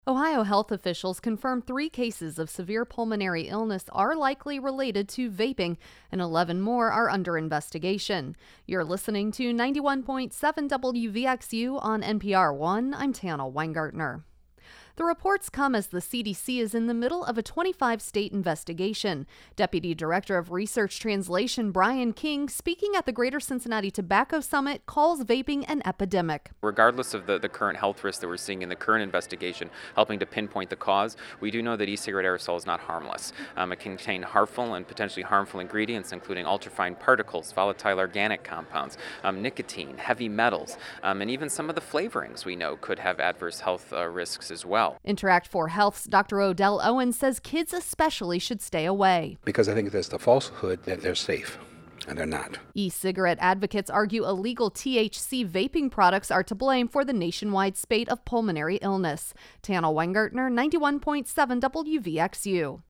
Ohio health officials confirmed 3 cases of severe pulmonary illness are likely related to vaping, and 11 more are under investigation. You're listening to 91.7 WVXU on NPR One. I'm Tana Weingartner. The reports come as the CDC is in the middle of a 25-state investigation. Deputy Director of Research Translation Brian King, speaking at the Greater Cincinnati Tobacco Summit, calls vaping an epidemic. Regardless of the current health risks that we're seeing in the current investigation, helping to pinpoint the cause, we do know that e-cigarette aerosol is not harmless. It can contain harmful and potentially harmful ingredients, including ultrafine particles, volatile organic compounds, nicotine, heavy metals, and even some of the flavorings we know could have adverse health risks as well. Interact for Health's Dr. Odell Owens says kids especially should stay away. Because I think there's the falsehood that they're safe, and they're not. E-cigarette advocates argue illegal THC vaping products are to blame for the nationwide spate of pulmonary illness. Tana Weingartner, 91.7 WVXU.